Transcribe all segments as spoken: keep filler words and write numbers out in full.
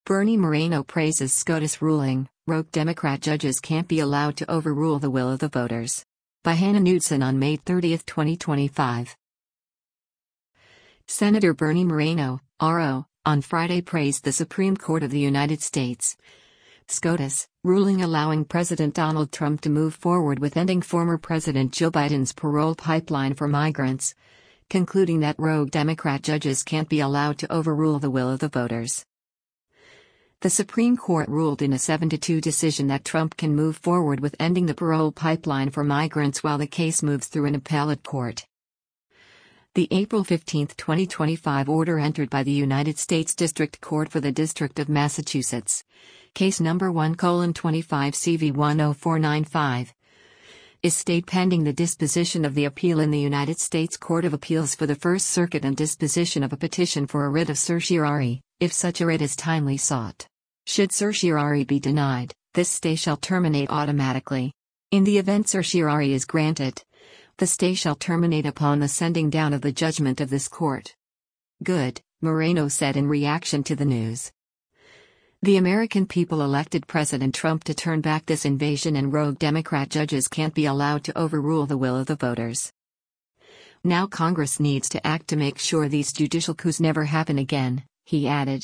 Bernie Moreno praises SCOTUS ruling, rogue Democrat judges can't be allowed to overrule the will of the voters. By Hannah Knudsen on May thirtieth, twenty twenty-five. Senator Bernie Moreno, R O, on Friday praised the Supreme Court of the United States SCOTUS ruling allowing President Donald Trump to move forward with ending former President Joe Biden's parole pipeline for migrants, concluding that rogue Democrat judges can't be allowed to overrule the will of the voters. The Supreme Court ruled in a seven to two decision that Trump can move forward with ending the parole pipeline for migrants while the case moves through an appellate court. The April fifteenth, twenty twenty-five order entered by the United States District Court for the District of Massachusetts, case number one colon twenty-five C V one oh four nine five, is stayed pending the disposition of the appeal in the United States Court of Appeals for the First Circuit and disposition of a petition for a writ of certiorari, if such a writ is timely sought. Should certiorari be denied, this stay shall terminate automatically. In the event certiorari is granted, the stay shall terminate upon the sending down of the judgment of this court. Good, Moreno said in reaction to the news. The American people elected President Trump to turn back this invasion, and rogue Democrat judges can't be allowed to overrule the will of the voters. Now Congress needs to act to make sure these judicial coups never happen again, he added.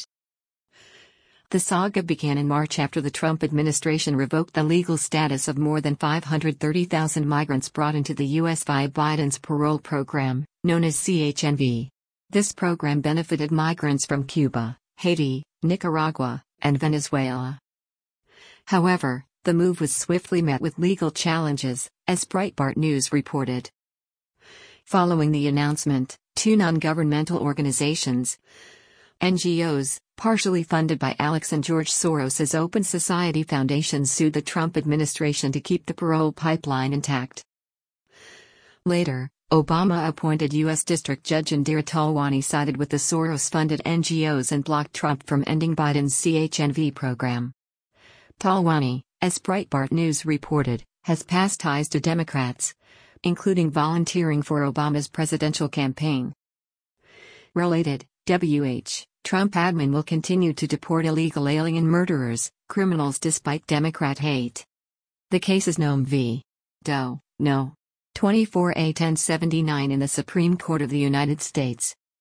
The saga began in March after the Trump administration revoked the legal status of more than five hundred thirty thousand migrants brought into the U S via Biden's parole program, known as C H N V. This program benefited migrants from Cuba, Haiti, Nicaragua, and Venezuela. However, the move was swiftly met with legal challenges, as Breitbart News reported. Following the announcement, two non-governmental organizations, N G Os, partially funded by Alex and George Soros's Open Society Foundation, sued the Trump administration to keep the parole pipeline intact. Later, Obama-appointed U S District Judge Indira Talwani sided with the Soros-funded N G Os and blocked Trump from ending Biden's C H N V program. Talwani, as Breitbart News reported, has past ties to Democrats, including volunteering for Obama's presidential campaign. Related, W H, Trump admin will continue to deport illegal alien murderers, criminals despite Democrat hate. The case is Noem v. Doe, No. twenty-four A ten seventy-nine in the Supreme Court of the United States.